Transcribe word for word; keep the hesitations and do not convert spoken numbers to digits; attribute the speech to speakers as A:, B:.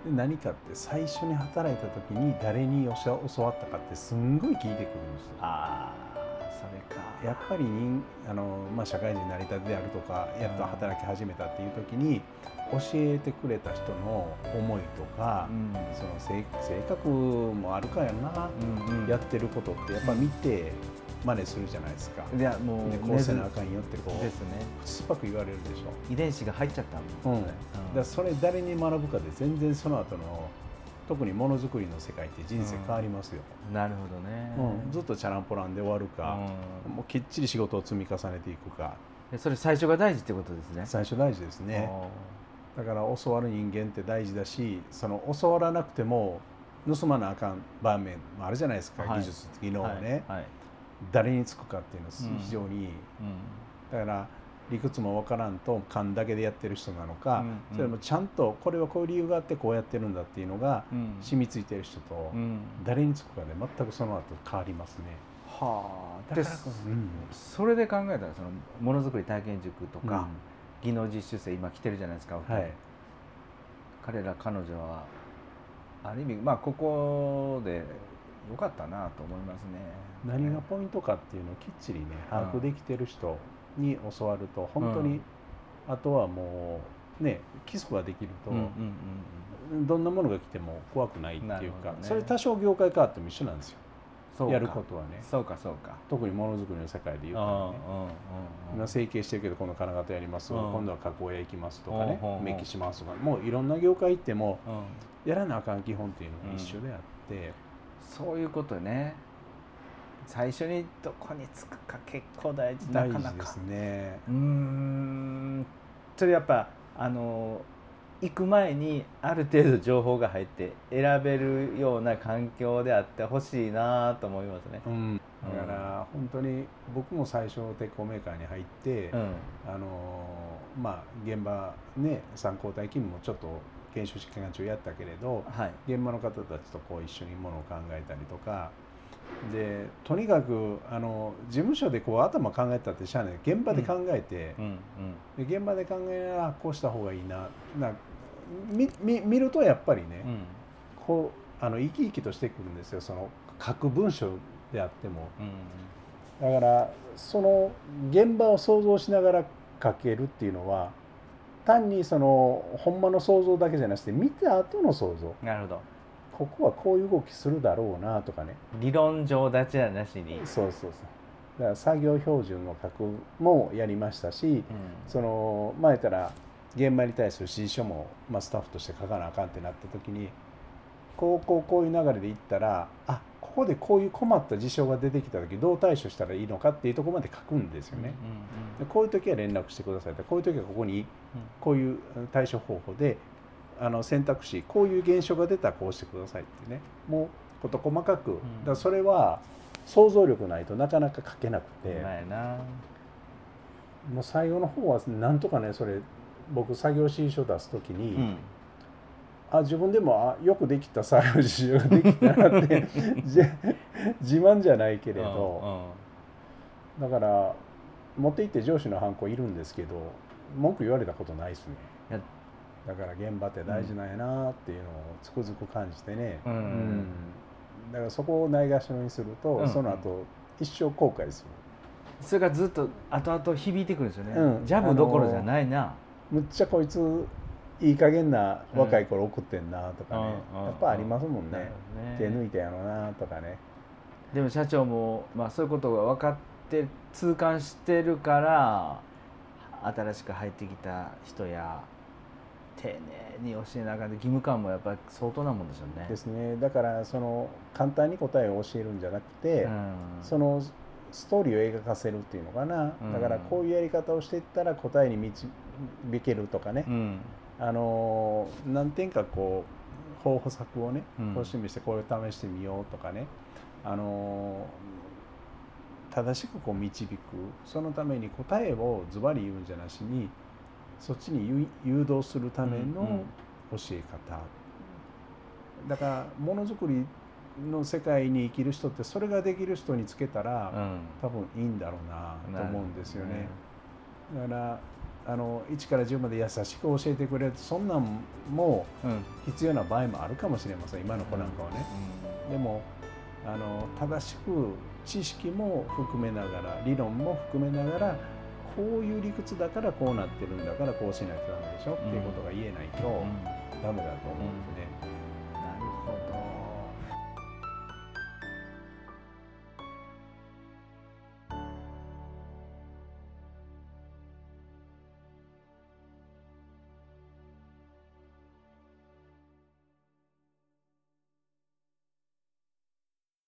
A: で何かって最初に働いた時に誰に教わったかってすんごい聞いてくるんですよ。
B: ああ、それか。
A: やっぱり人あの、まあ、社会人になりたてであるとかやっと働き始めたっていう時に教えてくれた人の思いとか、うん、その 性, 性格もあるからな、うんうん、やってることってやっぱ見て真似するじゃないですか。
B: いやもう
A: でこうせなあかんよってこう
B: ですね。
A: 口酸っぱく言われるでしょ。
B: 遺伝子が入っちゃったもん、
A: うん、だからそれ誰に学ぶかで全然その後の特にものづくりの世界って人生変わりますよ、
B: うん、なるほどね、
A: うん、ずっとチャランポランで終わるか、うん、もうきっちり仕事を積み重ねていくか。
B: それ最初が大事ってことですね。
A: 最初大事ですね。だから教わる人間って大事だし、その教わらなくても盗まなあかん場面もあるじゃないですか、はい、技術技能をね、はいはい、誰につくかっていうのは非常に、うんうん、だから理屈も分からんと勘だけでやってる人なのか、うんうん、それもちゃんとこれはこういう理由があってこうやってるんだっていうのが染みついてる人と、誰につくかで全くその後変わりますね。
B: はあ、だから、うん、それで考えたらそのものづくり体験塾とか、うん、技能実習生今来てるじゃないですか、はい、彼ら彼女はある意味まあここで良かったなと思いますね。
A: 何がポイントかっていうのをきっちりね把握できてる人に教わると本当に、うん、あとはもうね基礎ができると、うんうんうん、どんなものが来ても怖くないっていうか、ね、それ多少業界変わっても一緒なんですよ。やることはね。
B: そうかそうか。
A: 特にものづくりの世界で言うとね、今成形してるけどこの金型やります、今度は加工屋行きますとかね、メッキしますとか、もういろんな業界行ってもやらなあかん基本っていうのが一緒であって、うん、
B: そういうことね。最初にどこにつくか結構大事なかなか
A: 大事ですね。
B: うーん、それやっぱあの行く前にある程度情報が入って選べるような環境であってほしいなと思いますね、
A: うん、だから本当に僕も最初鉄工メーカーに入って、うん、あのまあ現場ね三交代勤務もちょっと研修期間中やったけれど、はい、現場の方たちとこう一緒にものを考えたりとかで、とにかくあの事務所でこう頭考えたってしゃあない、現場で考えて、うんうんうん、で現場で考えながらこうした方がいいな、な見, 見, 見るとやっぱりね、うん、こうあの生き生きとしてくるんですよ、その書く文章であっても、うん、だからその現場を想像しながら書けるっていうのは単にそのほんまの想像だけじゃなくて見た後の想像。
B: なるほど。
A: ここはこういう動きするだろうなとかね、
B: 理論上立ちはなしに。
A: そうそうそう、だから作業標準の書くもやりましたし、うん、その前から現場に対する指示書も、まあ、スタッフとして書かなあかんってなった時にこうこうこういう流れでいったら、あここでこういう困った事象が出てきた時どう対処したらいいのかっていうところまで書くんですよね、うんうんうん、でこういう時は連絡してくださいと、こういう時はここにこういう対処方法であの選択肢こういう現象が出たらこうしてくださいってね、もう事細かく、だからそれは想像力ないとなかなか書けなくて、
B: うまいな、
A: もう最後の方はなんとかね、それ僕作業指示書出す時に、うん、あ自分でもあよくできた作業指示書ができたなって自慢じゃないけれど、うんうん、だから持って行って上司のハンコいるんですけど文句言われたことないですね。だから現場って大事なんやなっていうのをつくづく感じてね、うんうん、だからそこをないがしろにすると、うんうん、その後一生後悔する。
B: それがずっと後々響いてくるんですよね、うん、ジャブどころじゃないな、
A: むっちゃこいついい加減な若い頃送ってんなとかね、うん、やっぱありますもんね、ね手抜いてやろうなとかね。
B: でも社長も、まあ、そういうことが分かって痛感してるから新しく入ってきた人や丁寧に教えながら義務感もやっぱり相当なもんですよね。
A: ですね。だからその簡単に答えを教えるんじゃなくて、うん、そのストーリーを描かせるっていうのかな、うん、だからこういうやり方をしていったら答えに導けるとかね、うん、あの何点かこう方法策をね、こう示してこれを試してみようとかね、あの正しくこう導く、そのために答えをズバリ言うんじゃなしにそっちに誘導するための教え方、うんうん、だからものづくりの世界に生きる人ってそれができる人につけたら、うん、多分いいんだろうなと思うんですよね。だからあのいちからじゅうまで優しく教えてくれる、そんなんも必要な場合もあるかもしれません、今の子なんかはね。でもあの正しく知識も含めながら、理論も含めながら、こういう理屈だからこうなってるんだからこうしないとダメでしょっていうことが言えないとダメだと思うんですね。